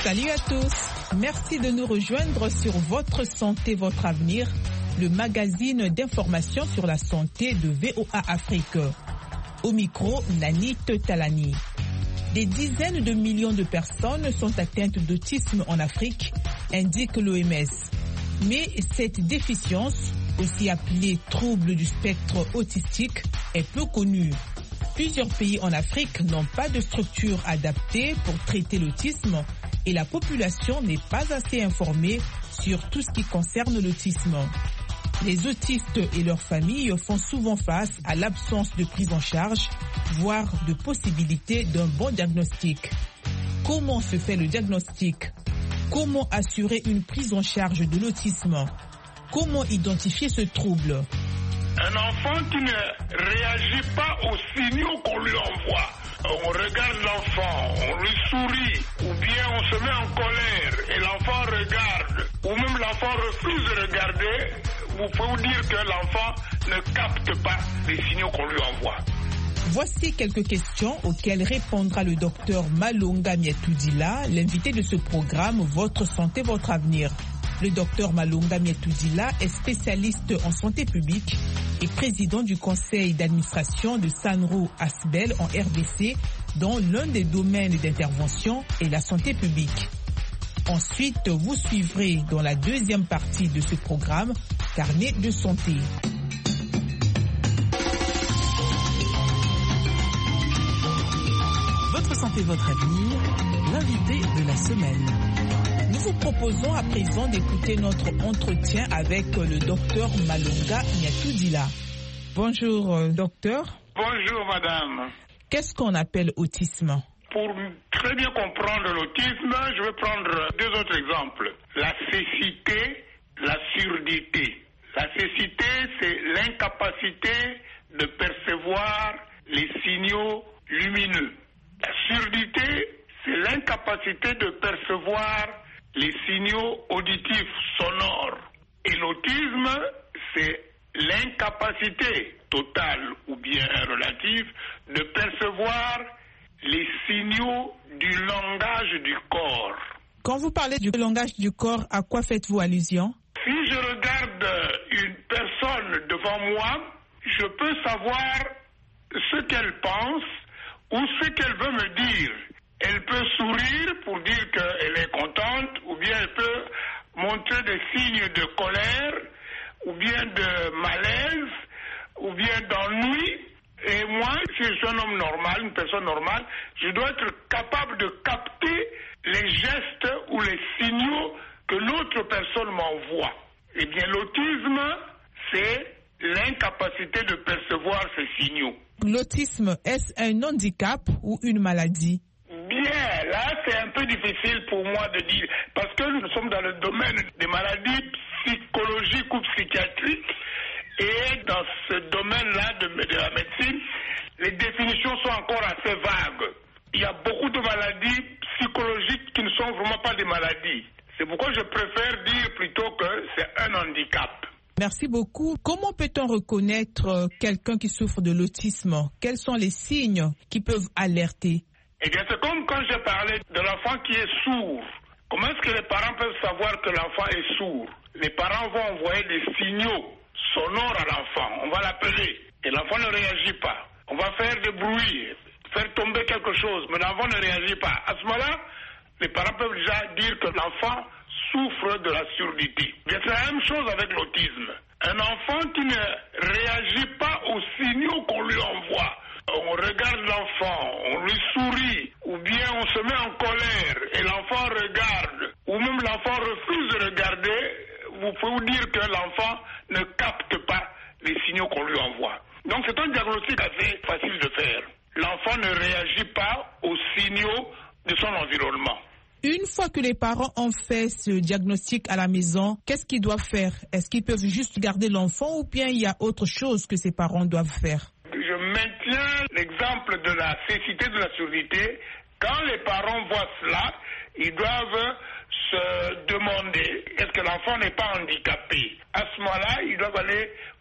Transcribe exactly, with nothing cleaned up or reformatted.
Salut à tous. Merci de nous rejoindre sur Votre Santé, Votre Avenir, le magazine d'information sur la santé de V O A Afrique. Au micro, Nani Talani. Des dizaines de millions de personnes sont atteintes d'autisme en Afrique, indique l'O M S. Mais cette déficience, aussi appelée trouble du spectre autistique, est peu connue. Plusieurs pays en Afrique n'ont pas de structure adaptée pour traiter l'autisme et la population n'est pas assez informée sur tout ce qui concerne l'autisme. Les autistes et leurs familles font souvent face à l'absence de prise en charge, voire de possibilité d'un bon diagnostic. Comment se fait le diagnostic? Comment assurer une prise en charge de l'autisme? Comment identifier ce trouble? Un enfant qui ne réagit pas aux signaux qu'on lui envoie. On regarde l'enfant, on lui sourit, ou bien on se met en colère et l'enfant regarde, ou même l'enfant refuse de regarder, vous pouvez vous dire que l'enfant ne capte pas les signaux qu'on lui envoie. Voici quelques questions auxquelles répondra le docteur Malonga Mietoudila, l'invité de ce programme Votre Santé, Votre Avenir. Le docteur Malonga Mietoudila est spécialiste en santé publique et président du conseil d'administration de Sanro Asbel en R D C, dont l'un des domaines d'intervention est la santé publique. Ensuite, vous suivrez dans la deuxième partie de ce programme Carnet de santé. Votre santé, votre avenir, l'invité de la semaine. Nous vous proposons à présent d'écouter notre entretien avec le docteur Malonga Mietoudila. Bonjour, euh, docteur. Bonjour, madame. Qu'est-ce qu'on appelle autisme? Pour très bien comprendre l'autisme, je vais prendre deux autres exemples. La cécité, la surdité. La cécité, c'est l'incapacité de percevoir les signaux lumineux. La surdité, c'est l'incapacité de percevoir les signaux auditifs sonores. Et l'autisme, c'est l'incapacité totale ou bien relative de percevoir les signaux du langage du corps. Quand vous parlez du langage du corps, à quoi faites-vous allusion? Si je regarde une personne devant moi, je peux savoir ce qu'elle pense ou ce qu'elle veut me dire. Elle peut sourire pour dire qu'elle est contente, ou bien elle peut montrer des signes de colère, ou bien de malaise, ou bien d'ennui. Et moi, si je suis un homme normal, une personne normale, je dois être capable de capter les gestes ou les signaux que l'autre personne m'envoie. Eh bien, l'autisme, c'est l'incapacité de percevoir ces signaux. L'autisme, est-ce un handicap ou une maladie? Bien, là, c'est un peu difficile pour moi de dire, parce que nous sommes dans le domaine des maladies psychologiques ou psychiatriques, et dans ce domaine-là de, de la médecine, les définitions sont encore assez vagues. Il y a beaucoup de maladies psychologiques qui ne sont vraiment pas des maladies. C'est pourquoi je préfère dire plutôt que c'est un handicap. Merci beaucoup. Comment peut-on reconnaître quelqu'un qui souffre de l'autisme? Quels sont les signes qui peuvent alerter? Eh bien, c'est comme quand j'ai parlé de l'enfant qui est sourd. Comment est-ce que les parents peuvent savoir que l'enfant est sourd? Les parents vont envoyer des signaux sonores à l'enfant. On va l'appeler et l'enfant ne réagit pas. On va faire des bruits, faire tomber quelque chose, mais l'enfant ne réagit pas. À ce moment-là, les parents peuvent déjà dire que l'enfant souffre de la surdité. C'est la même chose avec l'autisme. Un enfant qui ne réagit pas aux signaux qu'on lui envoie. On regarde l'enfant, on lui sourit, ou bien on se met en colère et l'enfant regarde, ou même l'enfant refuse de regarder, vous pouvez vous dire que l'enfant ne capte pas les signaux qu'on lui envoie. Donc c'est un diagnostic assez facile de faire. L'enfant ne réagit pas aux signaux de son environnement. Une fois que les parents ont fait ce diagnostic à la maison, qu'est-ce qu'ils doivent faire? Est-ce qu'ils peuvent juste garder l'enfant ou bien il y a autre chose que ces parents doivent faire? Je maintiens l'exemple de la cécité, de la surdité. Quand les parents voient cela, ils doivent se demander est-ce que l'enfant n'est pas handicapé. À ce moment-là, ils doivent aller